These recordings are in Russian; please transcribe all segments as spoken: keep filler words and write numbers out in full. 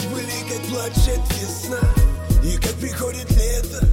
позабыли, как плачет весна и как приходит лето.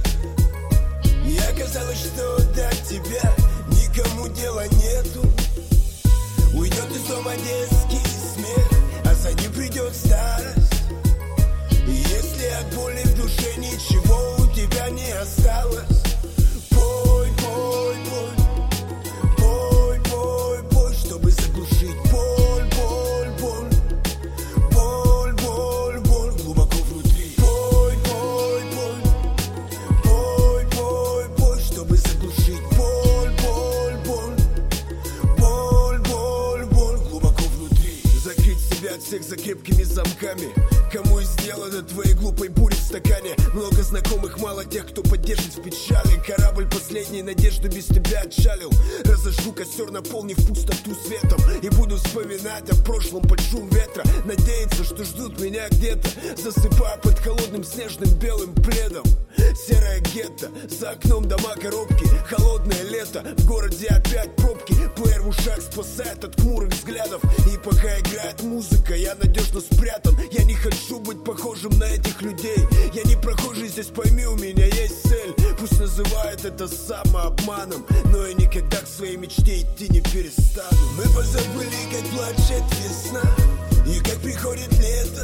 И оказалось, что до тебя никому дела нету. Уйдет из дома детский смех, а за ним придет старость. И если от боли в душе ничего у тебя не осталось, пой, пой, пой, пой, пой, пой, чтобы заглушить боль, боль, боль, боль, боль, боль глубоко внутри. Пой, пой, пой, пой, пой, пой, чтобы заглушить боль, боль, боль, боль, боль, боль глубоко внутри. Закрыть себя от всех за крепкими замками. Кому и сделано твоей глупой бури в стакане. Много знакомых, мало тех, кто поддержит в печали. Корабль последней надежды без тебя отчалил. Разожгу костер, наполнив пустоту светом, и буду вспоминать о прошлом под шум ветра. Надеяться, что ждут меня где-то, засыпая под холодным снежным белым пледом. Серое гетто, за окном дома коробки. Холодное лето, в городе опять пробки. Плеер в ушах спасает от хмурых взглядов. И пока играет музыка, я надежно спрятан. Я не хочу быть похожим на этих людей. Я не прохожий здесь, пойми, у меня есть цель. Пусть называют это самообманом, но я никогда к своей мечте идти не перестану. Мы позабыли, как плачет весна и как приходит лето.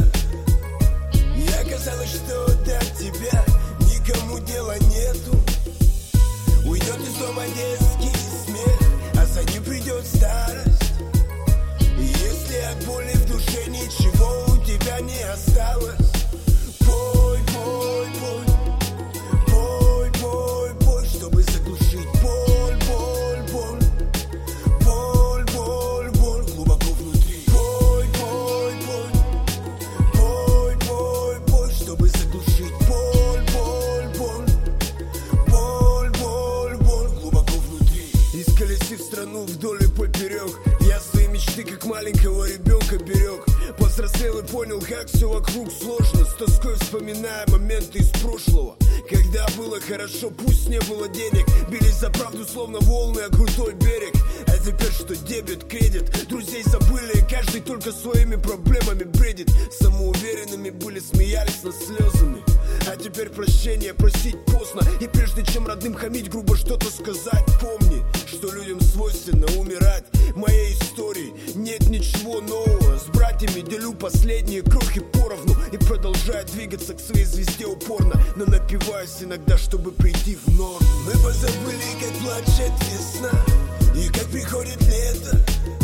И оказалось, что до тебя никому дела нету. Уйдет из дома детский смех, а за ним придет старость. И если от боли в душе ничего у тебя не осталось, пой, пой, пой, пой, пой, пой, чтобы заглушить боль, боль, боль, боль, боль, боль глубоко внутри. Пой, пой, пой, пой, пой, пой, чтобы заглушить боль, боль, боль, боль, боль, боль глубоко внутри. Исколесив страну вдоль и поперек, я свои мечты как маленького ребенка берег. Повзрослел и понял, как все вокруг сложно. С тоской вспоминая моменты из прошлого, когда было хорошо, пусть не было денег. Бились за правду, словно волны, о крутой берег. А теперь что дебет, кредит, друзей забыли, каждый только своими проблемами бредит. Самоуверенными были, смеялись над слезами, а теперь прощения просить поздно. И прежде чем родным хамить, грубо что-то сказать, помни, что людям свойственно умирать. В моей истории нет ничего нового. С братьями делю последние крохи поровну и продолжаю двигаться к своей звезде упорно, но напиваюсь иногда, чтобы прийти в норму. Мы позабыли, как плачет весна и как приходит лето.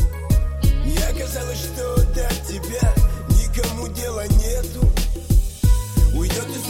И оказалось, что до тебя никому дела нету. Уйдет из